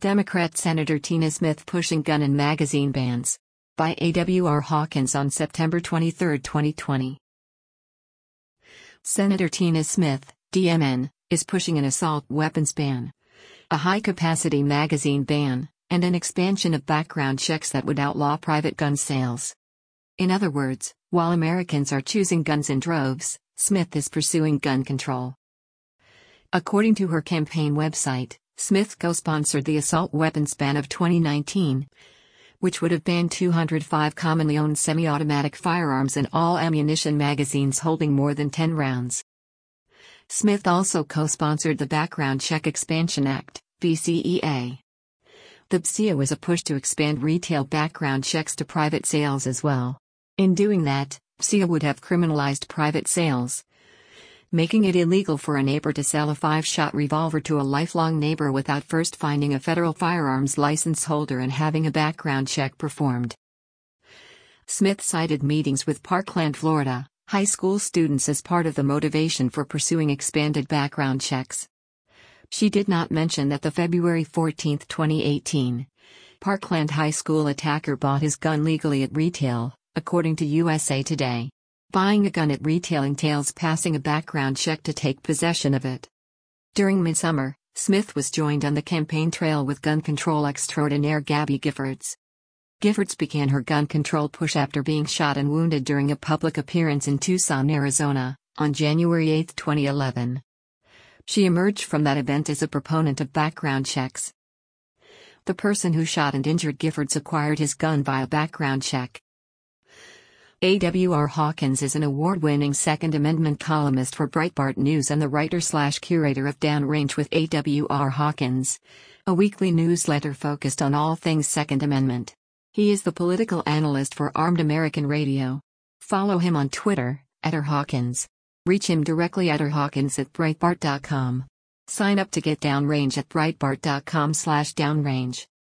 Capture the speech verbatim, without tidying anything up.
Democrat Senator Tina Smith pushing gun and magazine bans. By A W R Hawkins on September twenty-third, twenty twenty. Senator Tina Smith, D M N, is pushing an assault weapons ban, a high-capacity magazine ban, and an expansion of background checks that would outlaw private gun sales. In other words, while Americans are choosing guns in droves, Smith is pursuing gun control. According to her campaign website, Smith co-sponsored the assault weapons ban of twenty nineteen, which would have banned two hundred five commonly owned semi-automatic firearms and all ammunition magazines holding more than ten rounds. Smith also co-sponsored the Background Check Expansion Act, B C E A. The B C E A was a push to expand retail background checks to private sales as well. In doing that, B C E A would have criminalized private sales, making it illegal for a neighbor to sell a five-shot revolver to a lifelong neighbor without first finding a federal firearms license holder and having a background check performed. Smith cited meetings with Parkland, Florida, high school students as part of the motivation for pursuing expanded background checks. She did not mention that the February fourteenth, twenty eighteen, Parkland High School attacker bought his gun legally at retail, according to U S A Today. Buying a gun at retail entails passing a background check to take possession of it. During midsummer, Smith was joined on the campaign trail with gun control extraordinaire Gabby Giffords. Giffords began her gun control push after being shot and wounded during a public appearance in Tucson, Arizona, on January eighth, twenty eleven. She emerged from that event as a proponent of background checks. The person who shot and injured Giffords acquired his gun via background check. A W R Hawkins is an award-winning Second Amendment columnist for Breitbart News and the writer-slash-curator of Downrange with A W R Hawkins, a weekly newsletter focused on all things Second Amendment. He is the political analyst for Armed American Radio. Follow him on Twitter, at r hawkins. Reach him directly at r hawkins at breitbart dot com. Sign up to get Downrange at breitbart dot com slash downrange.